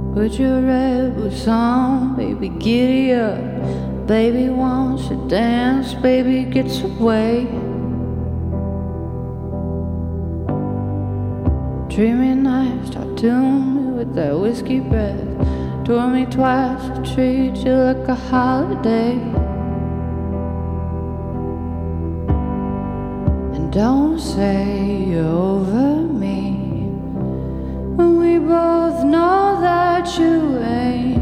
Put your red boots on, baby, giddy up. Baby wants to dance, baby gets away. Dreamy nights tattooed me with that whiskey breath. Told me twice to treat you like a holiday. And don't say you're over me when we both know that you ain't.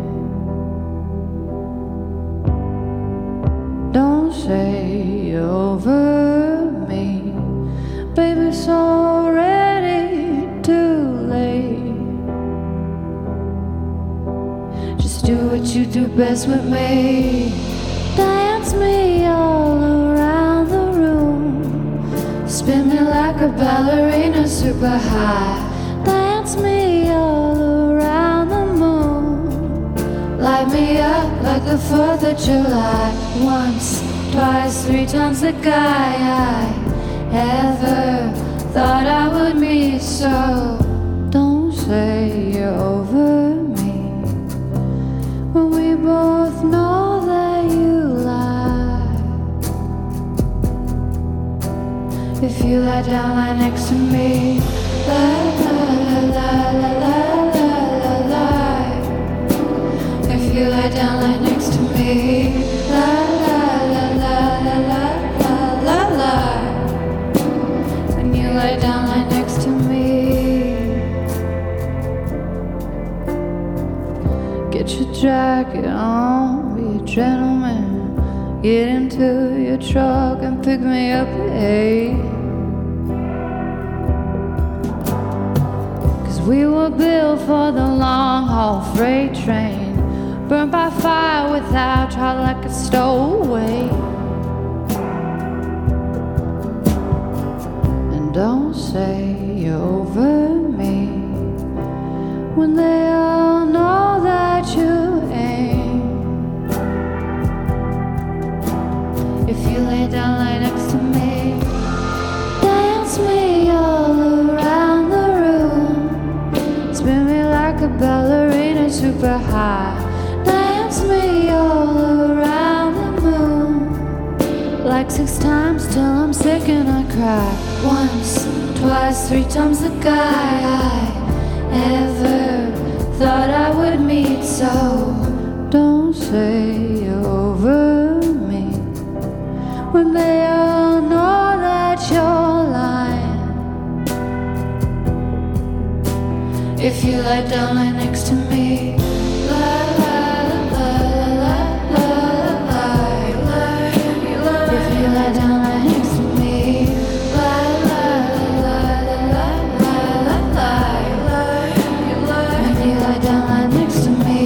Don't say you're over me, baby, it's already too late. Just do what you do best with me. Dance me all around the room. Spin me like a ballerina super high. Dance me all around the moon. Light me up like the 4th of July. Once, twice, 3 times the guy I ever thought I would meet. So don't say you're over me when we both know that you lie. If you lie down, lie next to me. Lie, lie, lie, lie, lie, lie, lie, lie. If you lie down, lie next to me. Lie, lie, lie, lie, lie, lie, lie, lie. When you lie down, lie next to me. Get your jacket on, be a gentleman. Get into your truck and pick me up at 8. We were built for the long haul freight train, burned by fire without trial like a stowaway. And don't say you're over me when they all know that you ain't. If you lay down, lie next to me. Dance me all around the room. Spin me like a ballerina super high. Dance me all around the moon. Like 6 times till I'm sick and I cry. Once, twice, 3 times the guy I ever thought I would meet. So don't say you're over me when they all know that you're lying. If you lie down, lie next to me. Lie, lie, lie, lie, lie, lie, lie. If you lie down, lie next to me. Lie, lie, lie, lie, lie, lie, lie. When you lie down, lie next to me.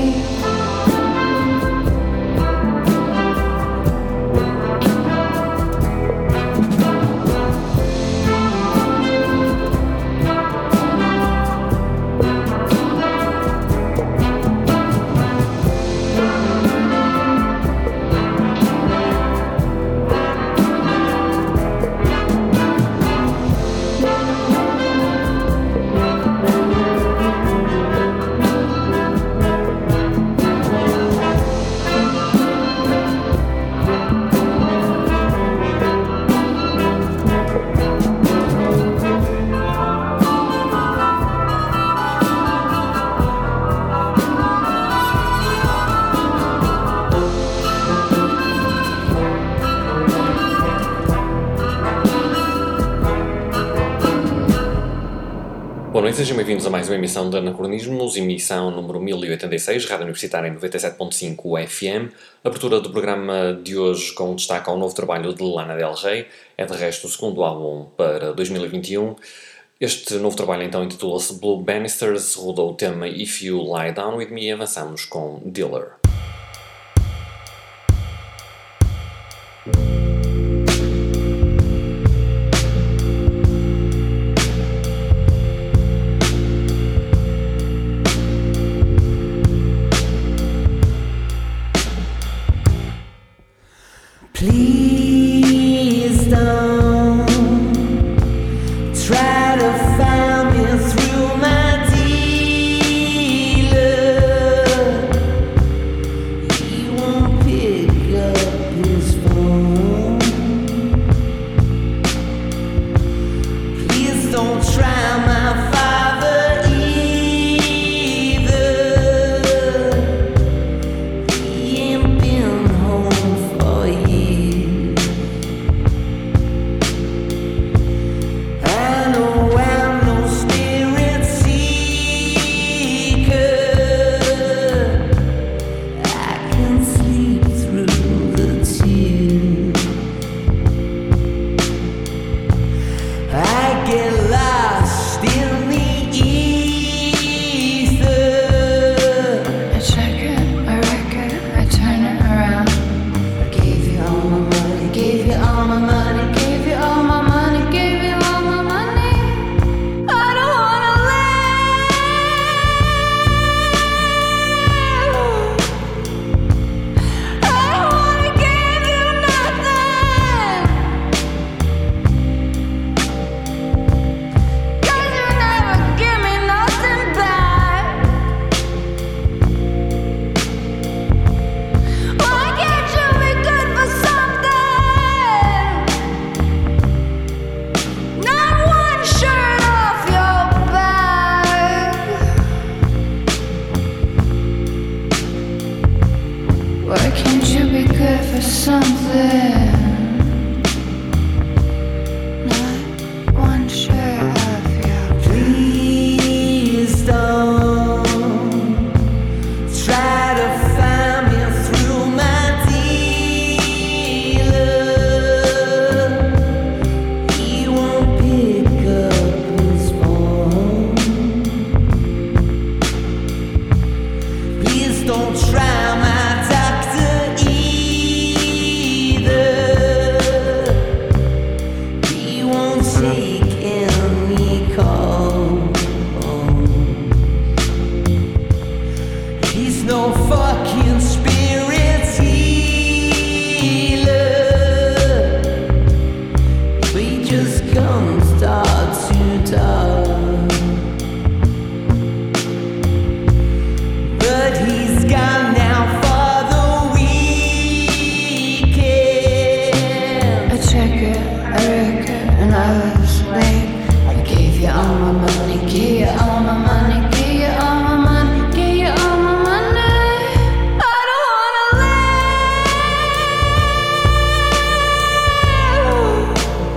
Boa noite, sejam bem-vindos a mais uma emissão de Anacronismos, emissão número 1086, Rádio Universitária em 97.5 FM. Abertura do programa de hoje com destaque ao novo trabalho de Lana Del Rey, é de resto o segundo álbum para 2021. Este novo trabalho então intitula-se Blue Bannisters, rodou o tema If You Lie Down With Me e avançamos com Dealer. Please don't try to find me through my demons. check it, I wreck it, and I was late. I gave you all my money, gave you all my money, gave you all my money, gave you all my money. I don't wanna live.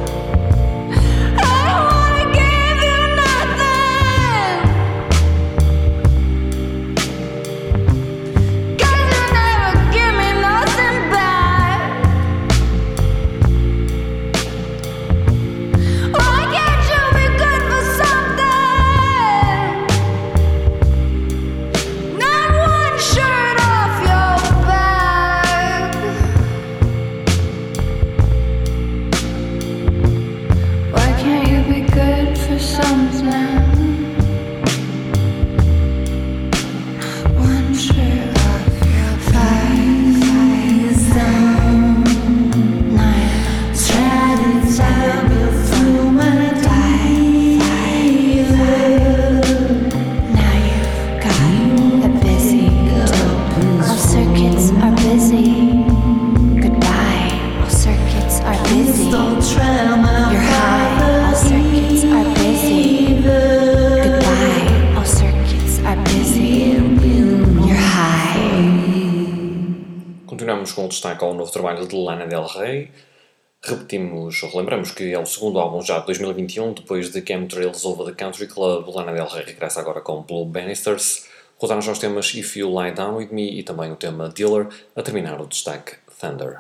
I don't wanna give you nothing, 'cause you never give me nothing back. Why can't you be good for something? Not one shirt off your back. Why can't you be good for something? One shirt off your face. Try to tell me through my life. Now you've got a busy all circuits are busy. Goodbye, all circuits are busy. You're high, all circuits are busy. Goodbye, all circuits are busy. You're high. Continuamos com o destaque ao novo trabalho de Lana Del Rey. Relembramos que é o segundo álbum já de 2021, depois de Chemtrails Over the Country Club. Lana Del Rey regressa agora com Blue Bannisters. Rodaram já os temas If You Lie Down With Me e também o tema Dealer, a terminar o destaque Thunder.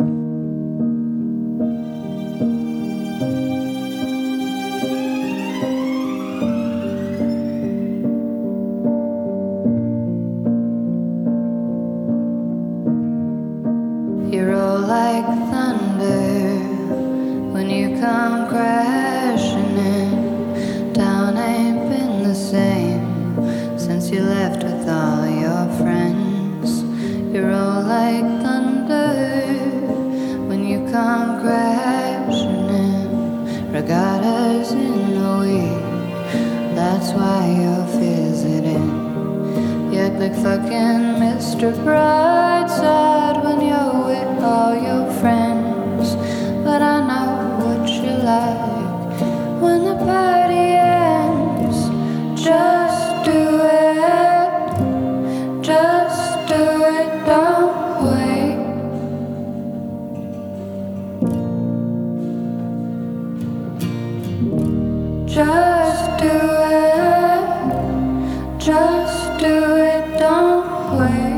You roll like thunder when you come crashing in. Down ain't been the same since you left with all your friends. You roll like thunder when you come crashing in. Regattas in a week, that's why you're visiting. You act like fucking Mr. Brightside when you're with all your friends. But I know what you like when the party ends. Just do it, just do it, don't wait. Just do it, just do it, don't wait.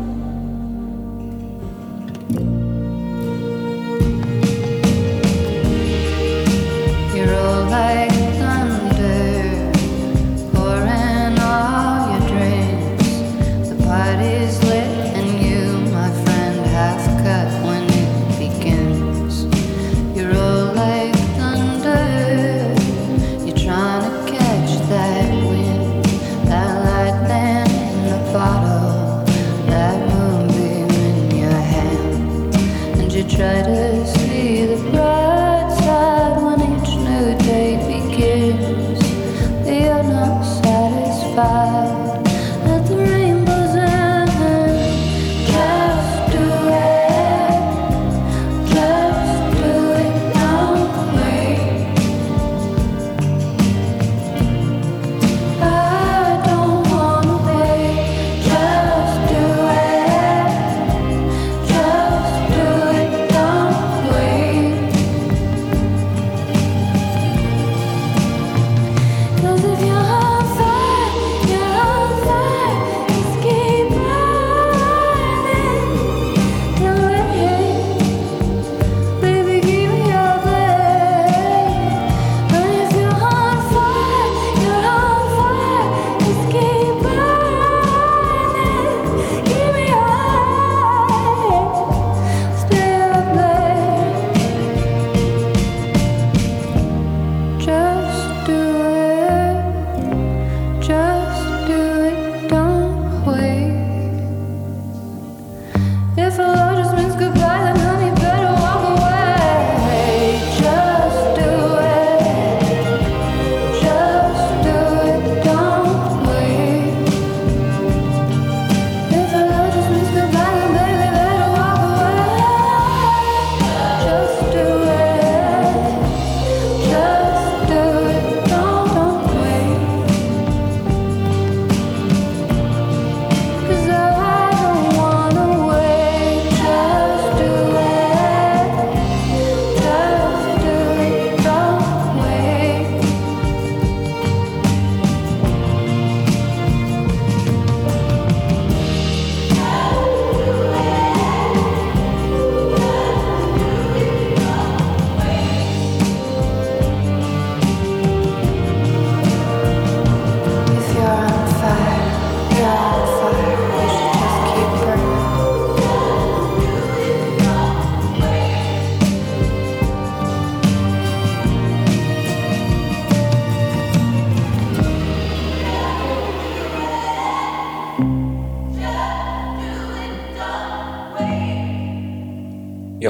You roll like thunder, pouring all your drinks. The party's lit and you, my friend, half cut when it begins. You roll like thunder, you're trying to catch that wind, that light.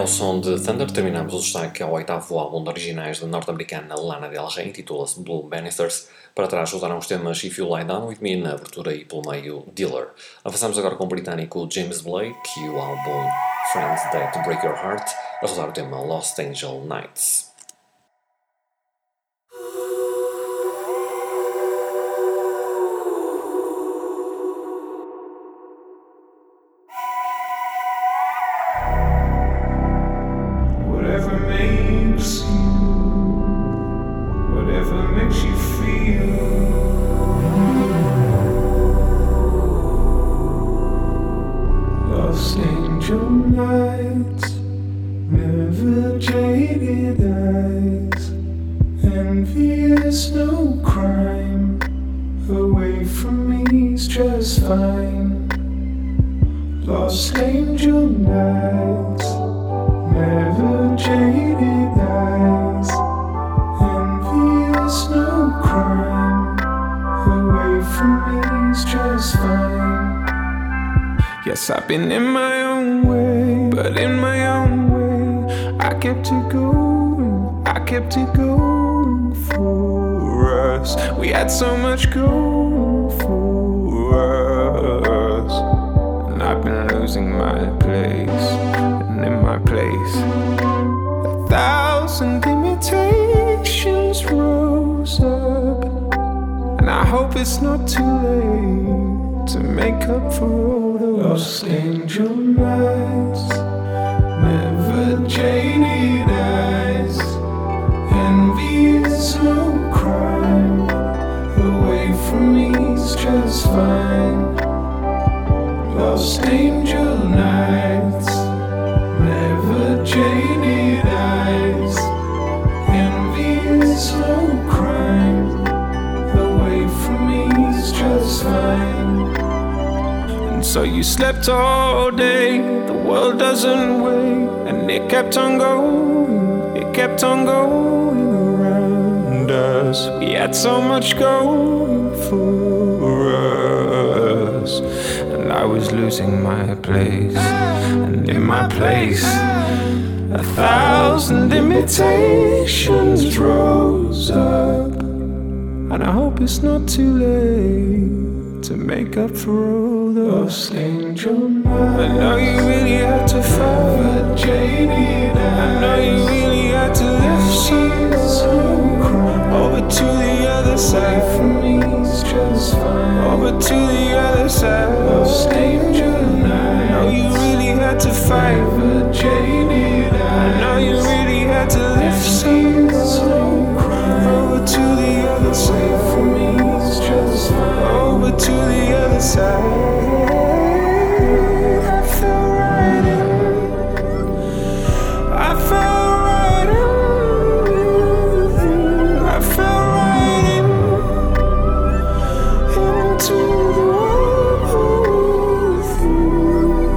som de Thunder terminamos o destaque ao oitavo álbum de originais da norte-americana Lana Del Rey, intitula-se Blue Bannisters. Para trás usaram os temas If You Lie Down With Me na abertura e pelo meio Dealer. Avançamos agora com o britânico James Blake e o álbum Friends That Break Your Heart, a rodar o tema Lost Angel Nights. Yes, I've been in my own way, but in my own way, I kept it going for us. We had so much going for us, and I've been losing my place, and in my place, 1,000 imitations rose up, and I hope it's not too late to make up for all those lost angel nights, never jaded eyes, envy is no crime, away from me's just fine. Lost angel nights, never jaded eyes, envy is no crime, away from me's just fine. So you slept all day, the world doesn't wait, and it kept on going around us. We had so much going for us, and I was losing my place, and in my place, 1,000 imitations rose up, and I hope it's not too late to make up for all those angel nights. I know you really had to fight, jaded. I know you really had to lift some over to the other side. For me, it's just fine. Over to the other side. Lost angel nights. I know you really had to fight, jaded. I know you really had to lift some over to the other side. For me, it's just fine. Over to the other side. I fell right in. I fell right in. I fell right in. Into the world with you.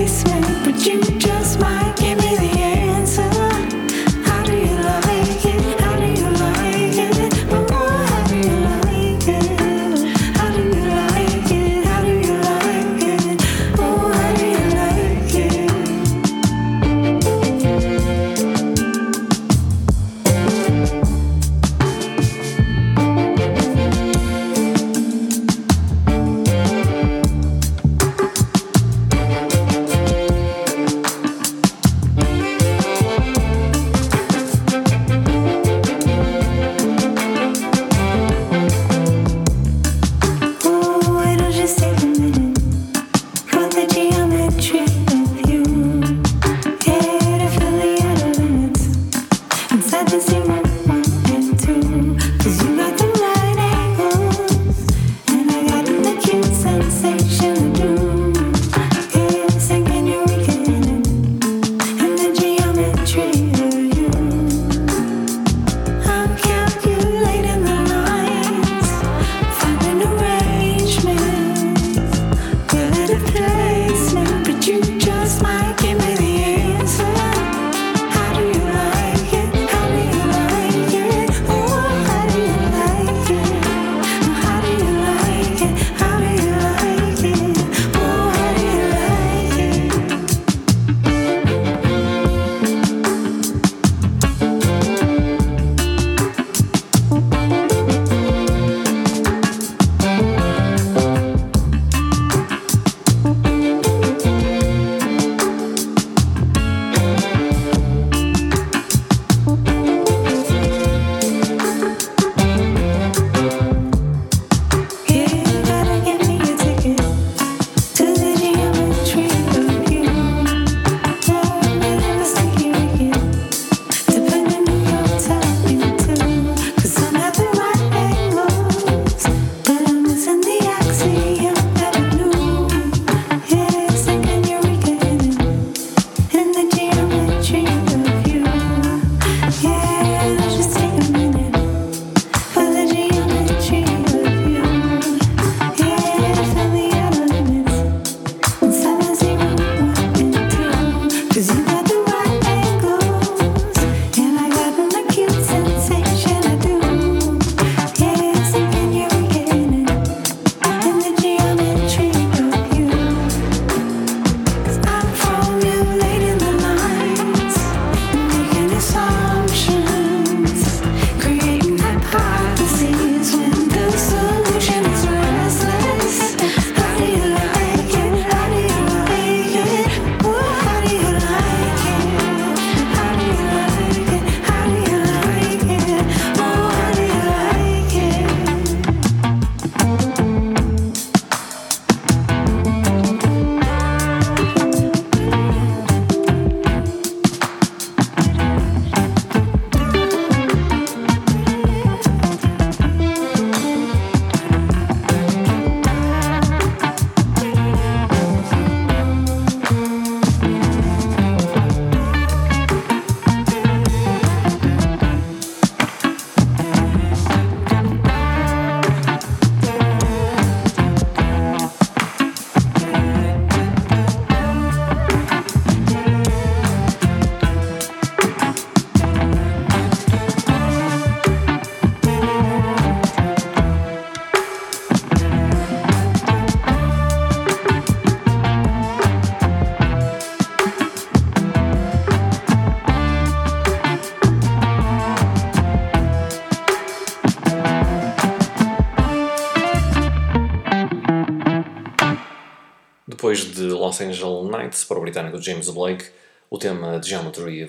Depois de Los Angeles Nights, para o britânico James Blake, o tema Geometry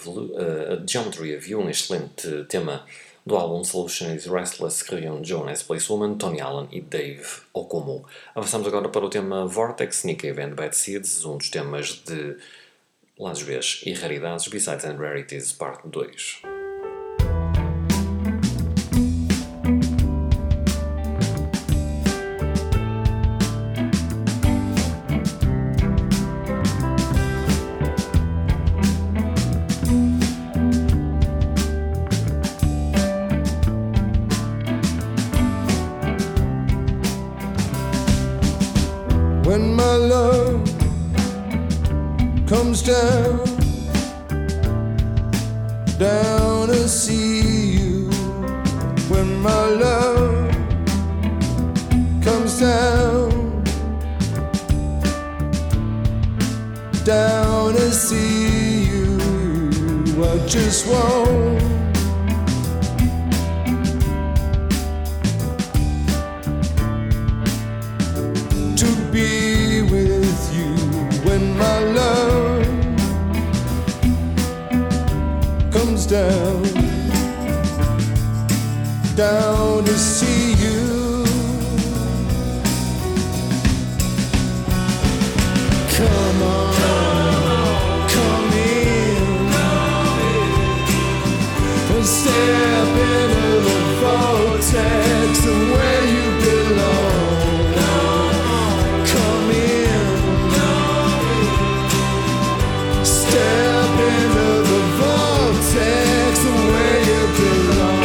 of You, um excelente tema do álbum Solution is Restless, que reúne Jonas Policewoman, Tony Allen e Dave Okomo. Avançamos agora para o tema Vortex, Nick Cave and Bad Seeds, um dos temas de Lados Bs e Raridades, B-Sides and Rarities, parte 2. When my love comes down to see you. When my love comes down to see you, I just want to be with you. When my love comes down to see you. Come on, come in, and step into the vortex of where you belong. Come in, step into the vortex of where you belong.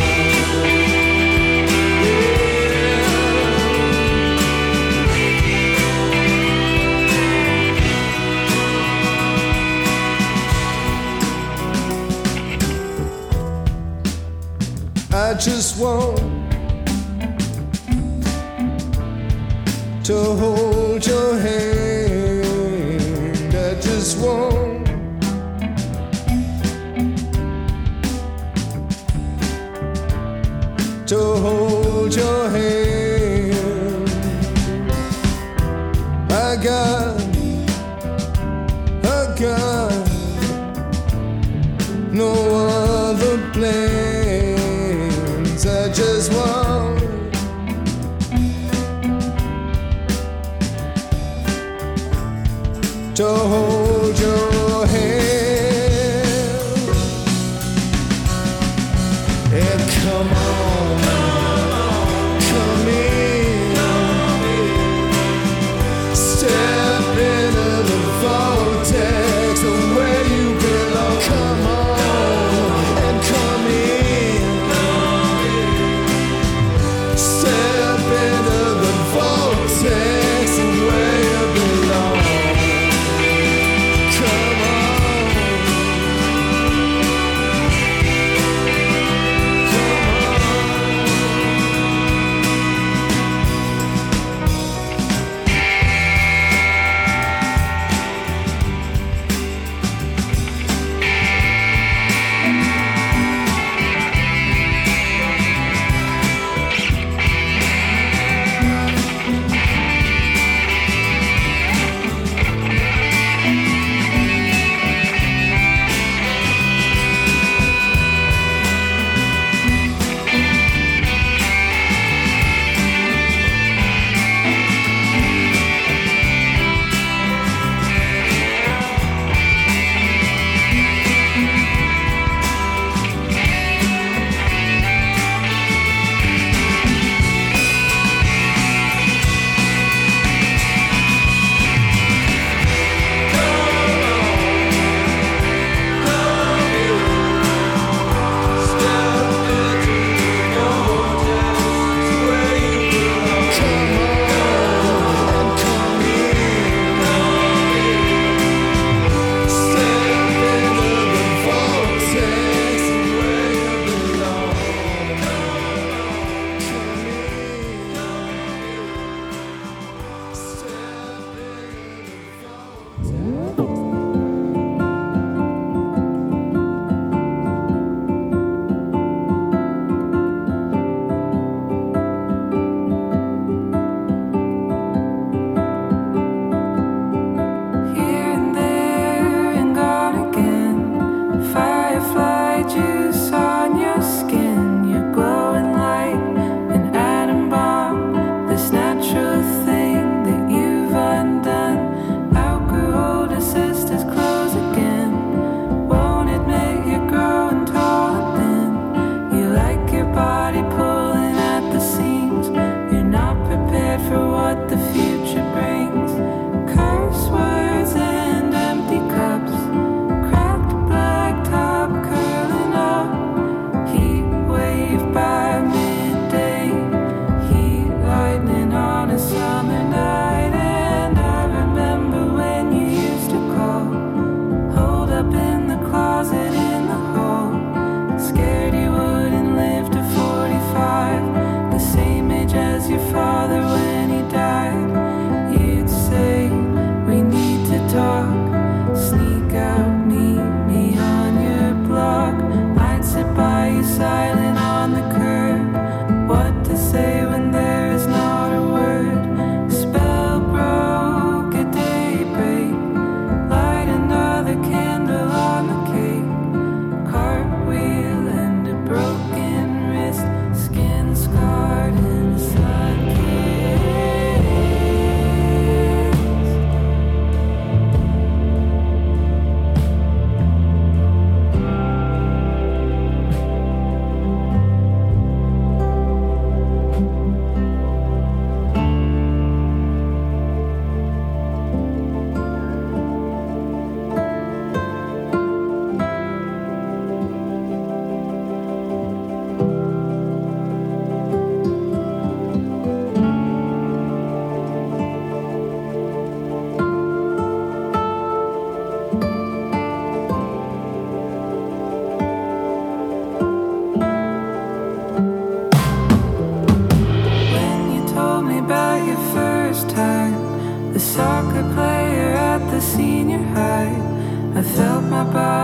I just want to hold your hand. I just want to hold your hand. I got no other plans. I just want to hold your hand. And come on, come in, step into the vortex of where you belong. Come on and come in, step into the vortex of where you belong. Come on.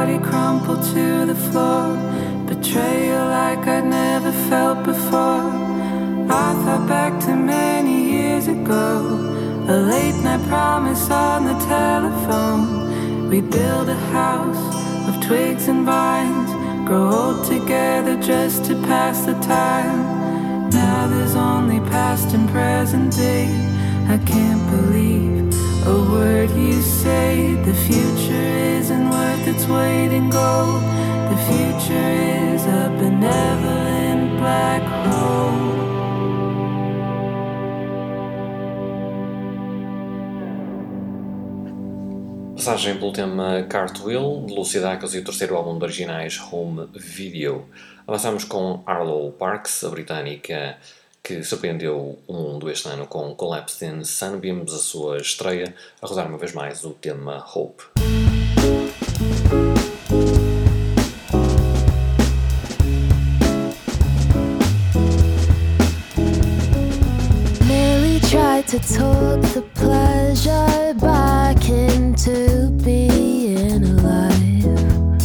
body crumpled to the floor. Betrayal like I'd never felt before. I thought back to many years ago, a late night promise on the telephone. We'd build a house of twigs and vines, grow old together just to pass the time. Now there's only past and present day. I can't believe a word you say. The future isn't worth its weight in gold. The future is a benevolent black hole. Passagem pelo tema Cartwheel, de Lucy Dacus e o terceiro álbum de originais Home Video. Avançamos com Arlo Parks, a britânica que surpreendeu o mundo este ano com Collapsed in Sunbeams, a sua estreia, a rodar uma vez mais o tema Hope. Tried to talk the pleasure back into being alive,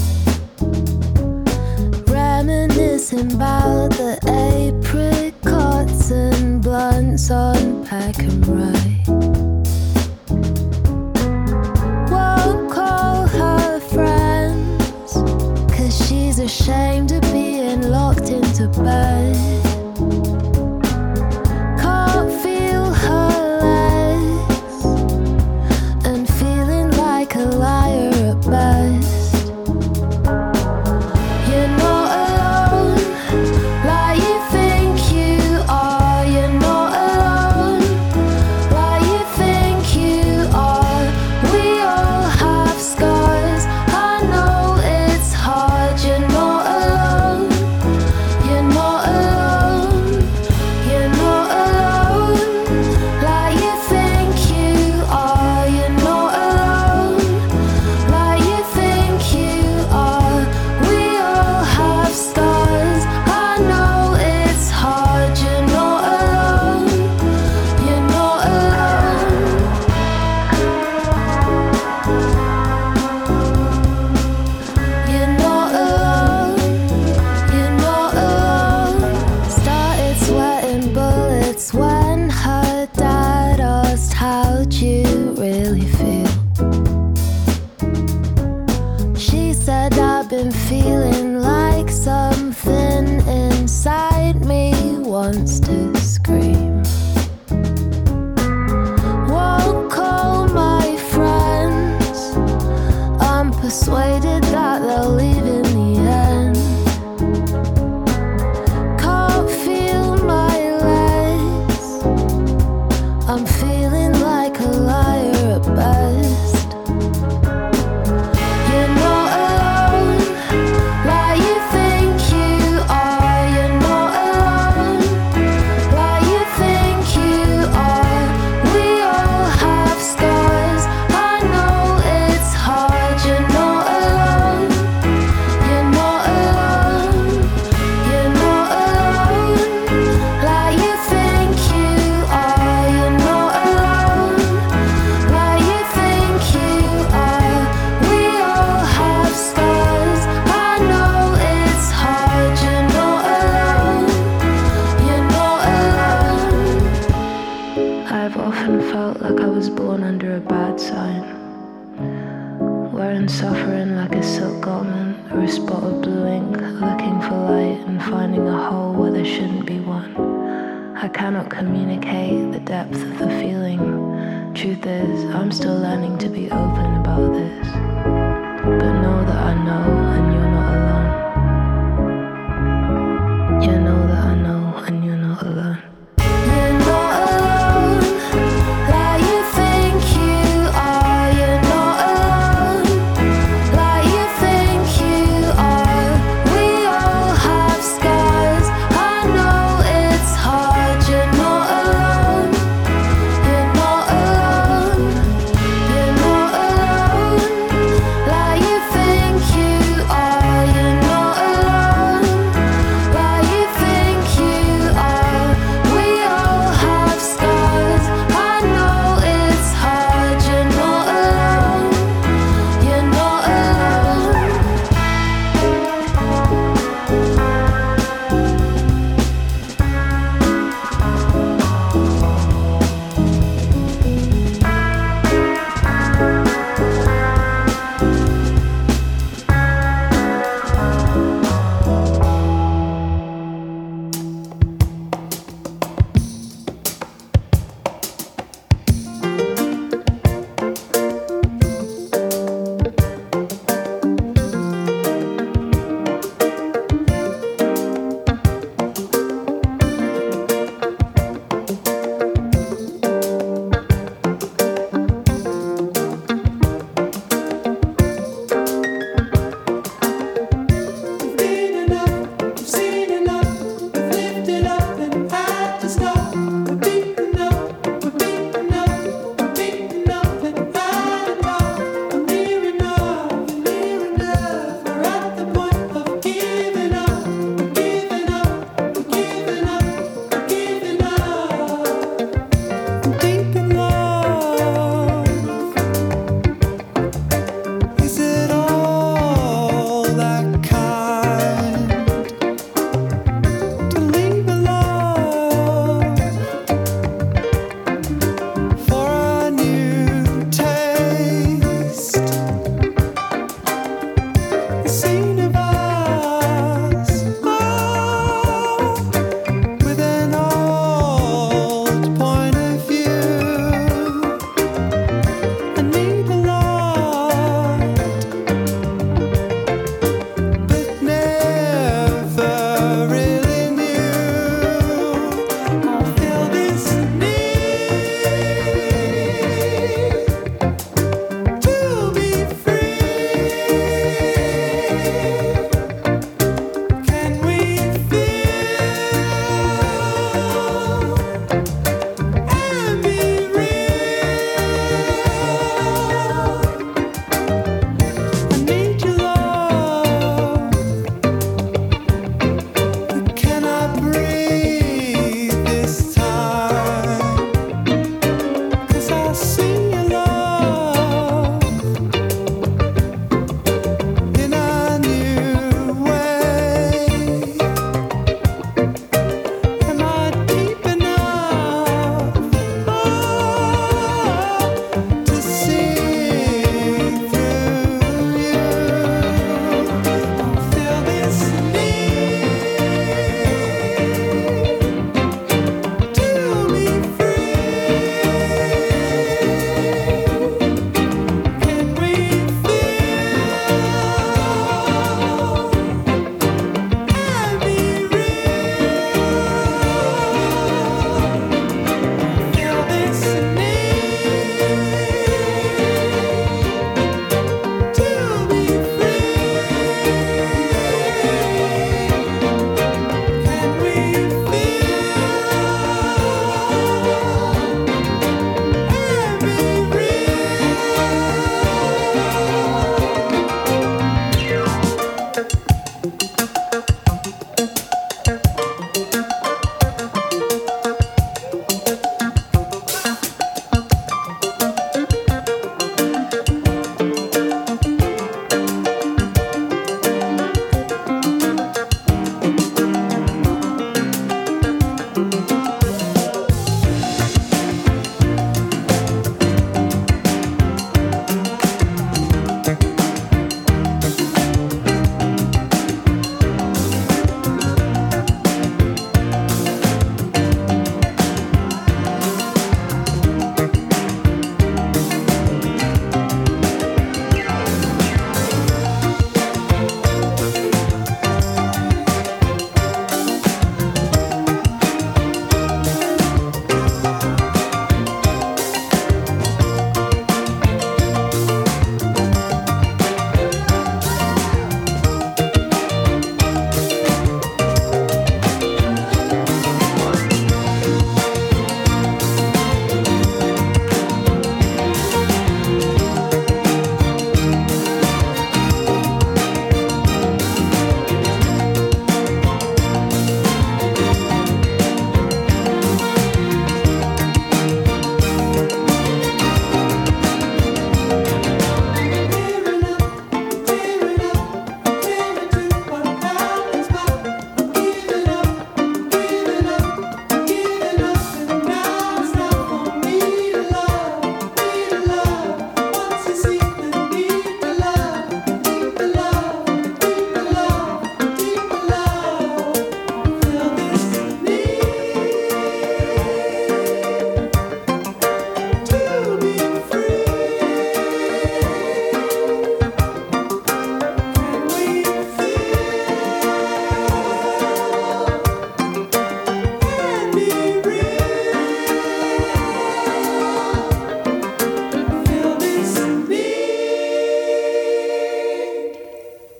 reminiscing about the apricots and blunts on Pack and Rye. Won't call her friends, 'cause she's ashamed of being locked into bed.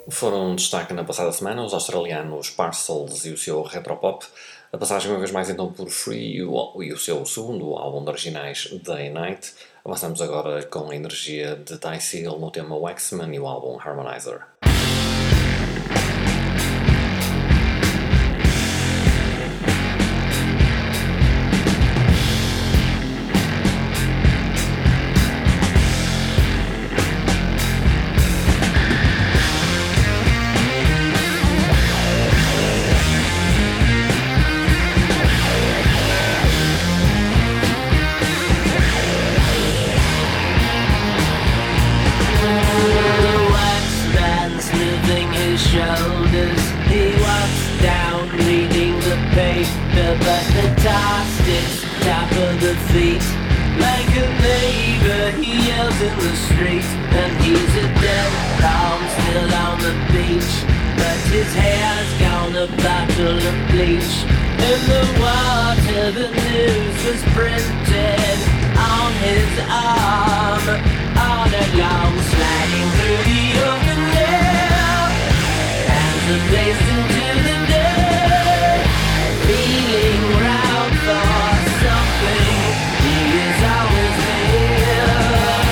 Foram um destaque na passada semana os australianos Parcels e o seu retropop. A passagem uma vez mais então por Free e o seu segundo álbum de originais Day and Night. Avançamos agora com a energia de Ty Segall no tema Waxman e o álbum Harmonizer. But the tar sticks top of the feet. Like a neighbor, he yells in the street. And he's a dead calm, still on the beach. But his hair's gone, a bottle of bleach. In the water, the news was printed on his arm. All along, sliding through the open air. Hands are placed into the dirt. Feeling round for something, he is always there.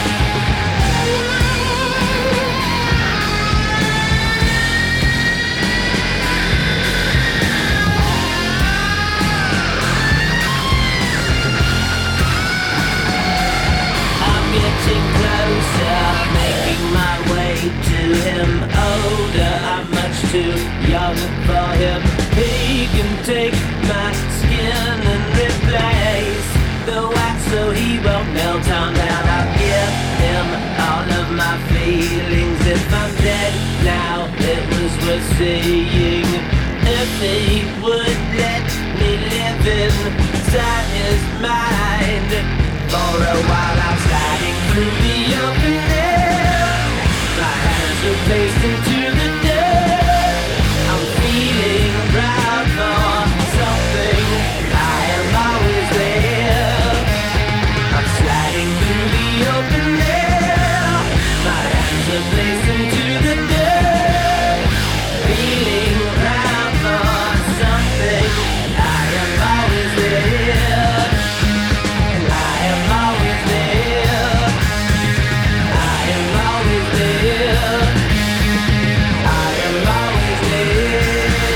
I'm getting closer, making my way to him. Older, I'm much too young for him. He can take my skin and replace the wax so he won't melt on down. I'll give him all of my feelings. If I'm dead now, it was worth seeing. If he would let me live inside his mind. For a while I'm sliding through the open air. My hands are placed into the dirt. I'm feeling proud for something. I am always there. I'm sliding through the open air. My hands are placed into the dirt. Feeling proud for something. I am always there. I am always there. I am always there. I am always there.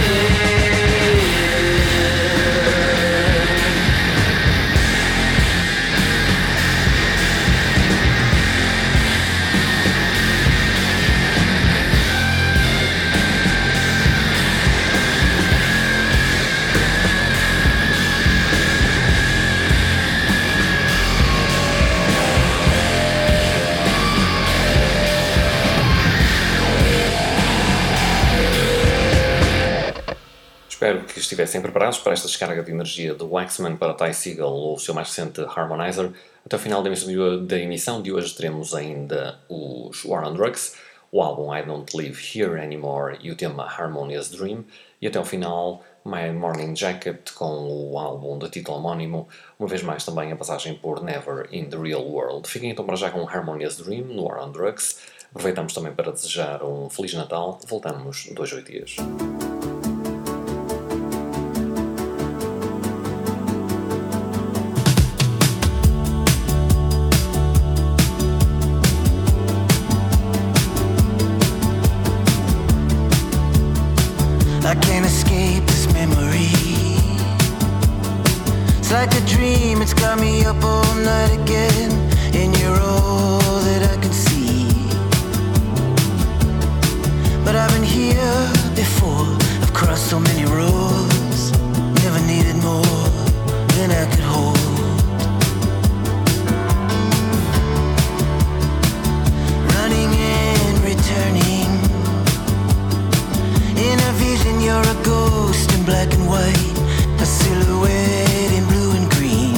Espero que estivessem preparados para esta descarga de energia do Waxman para Ty Segall, o seu mais recente Harmonizer. Até o final da emissão de hoje teremos ainda os War on Drugs, o álbum I Don't Live Here Anymore e o tema Harmonious Dream, e até o final My Morning Jacket com o álbum de título homónimo, uma vez mais também a passagem por Never in the Real World. Fiquem então para já com Harmonious Dream no War on Drugs. Aproveitamos também para desejar um Feliz Natal. Voltamos 2 a 8 dias. I can't escape this memory. It's like a dream, it's got me up all night again. And you're all that I can see. But I've been here before, I've crossed so many roads. Never needed more than I could hold. Running and returning. In a vision you're a ghost in black and white, a silhouette in blue and green.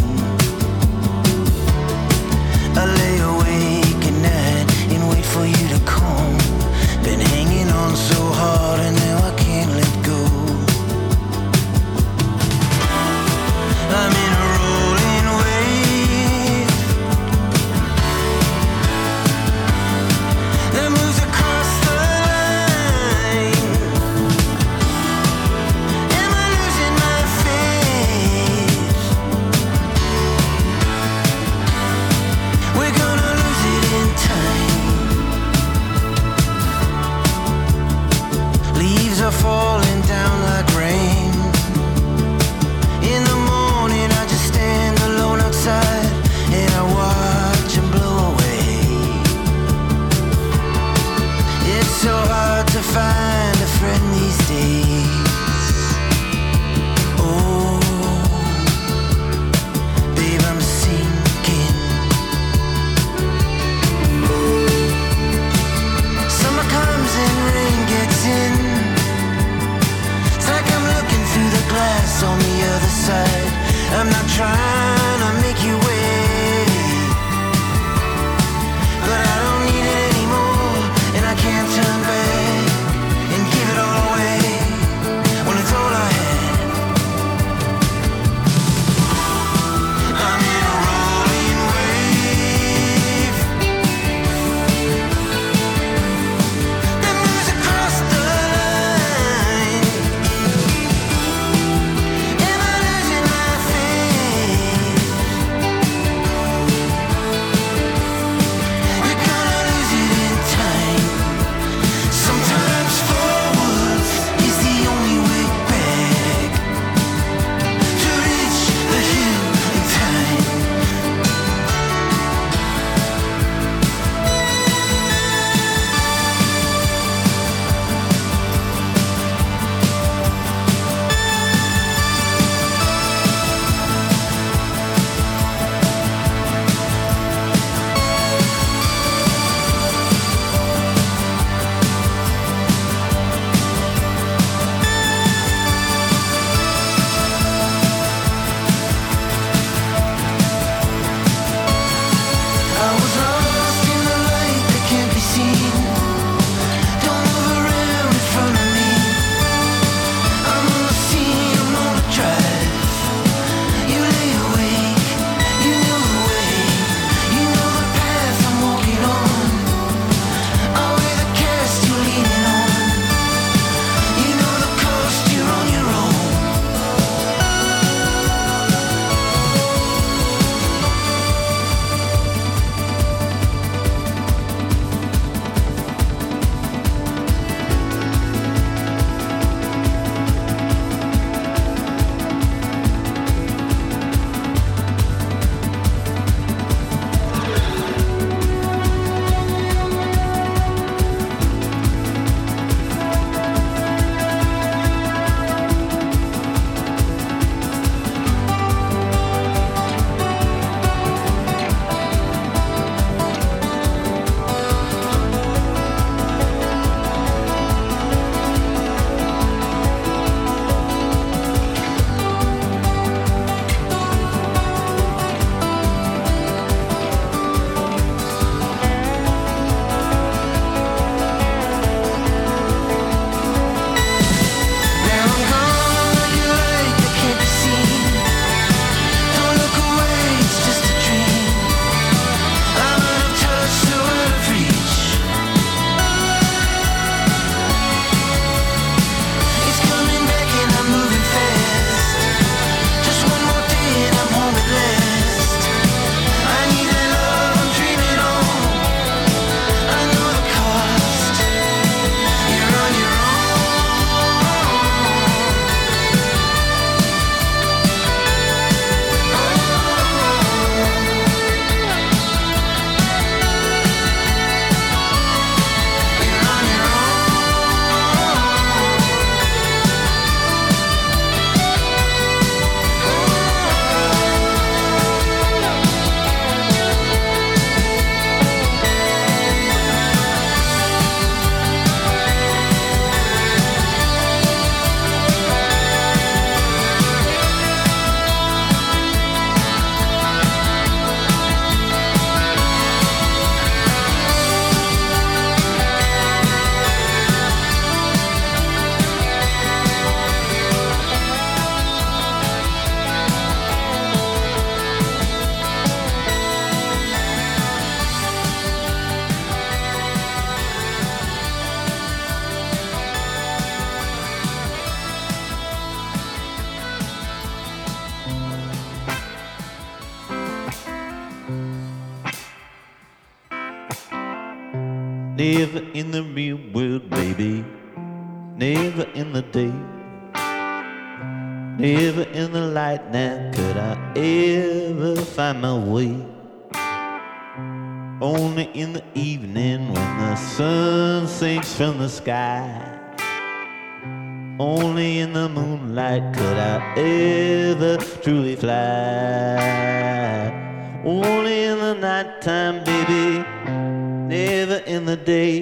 I lay awake at night and wait for you to come. Been hanging on so hard and now I can't let go. I'm in a rolling wave that moves across the line. are falling down like rain. In the morning I just stand alone outside and I watch them blow away. It's so hard to find a friend these days. Oh, babe, I'm sinking. Summer comes and rain gets in. It's like I'm looking through the glass on the other side. I'm not trying to make you wait, but I don't need it anymore, and I can't turn back and give it all away when it's all I had. I'm in a rolling wave that moves across the line. Am I losing my faith? You're gonna lose it in time. Sometimes forwards is the only way back to reach the hill in time. I was lost in the light that can't be seen. Don't move around in front of me. I'm on the scene, I'm on the drive. You lay awake, you know the way, you know the path I'm walking on. I'll wear the cast you're leaning on. You know the cost, you're on your own. Now I'm gone like a light that can't be seen. Don't look away, it's just a dream. I'm out of touch, so out of reach. It's coming back and I'm moving fast. Just one more day and I'm home at last. I need the love I'm dreaming on. I know the cost. You're on your own. You're on your Never in the real world, baby. never in the day, never in the light. Now could I ever find my way? Only in the evening when the sun sinks from the sky. Only in the moonlight could I ever truly fly. Only in the nighttime, baby, never in the day.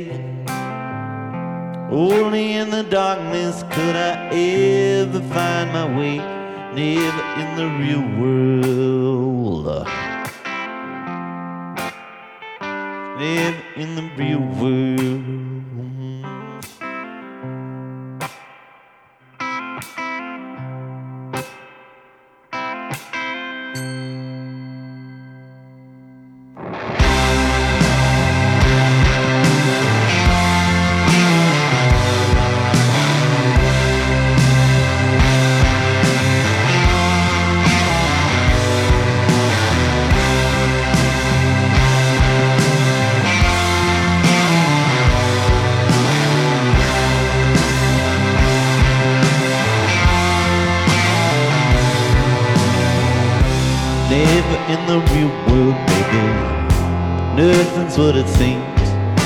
Only in the darkness could I ever find my way. Never in the real world. Never in the real world. Never in the real world, baby, nothing's what it seems.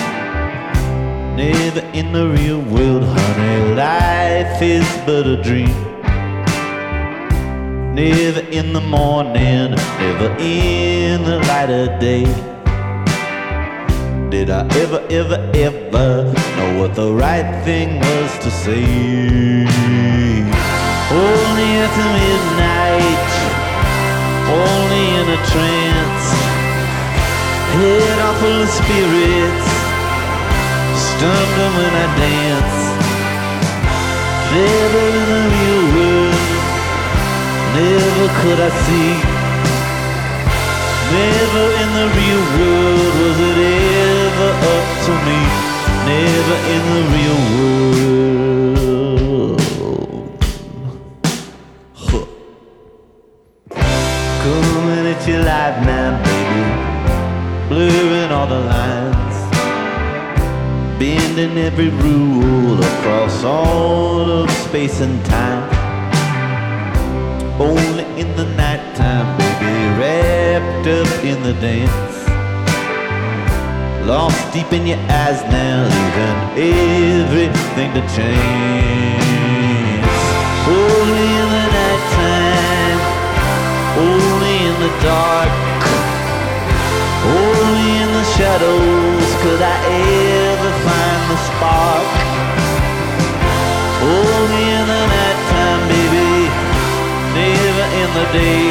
Never in the real world, honey, life is but a dream. Never in the morning, never in the light of day. Did I ever, ever, ever know what the right thing was to say? Only after midnight, only in a trance, head off full of spirits, stumbling when I dance. Never in the real world, never could I see. Never in the real world was it ever up to me. Never in the real world. Huh. Coming at you live now, baby, blurring all the lines, bending every rule across all of space and time. Only in the nighttime, baby, wrapped up in the dance, lost deep in your eyes now, leaving everything to chance. Only in the nighttime, only in the dark, only in the shadows could I ever find the spark. Only in the nighttime, baby, never in the day.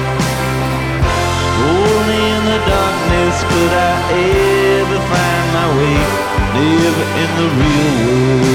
Only in the darkness could I ever find my way. Never in the real world.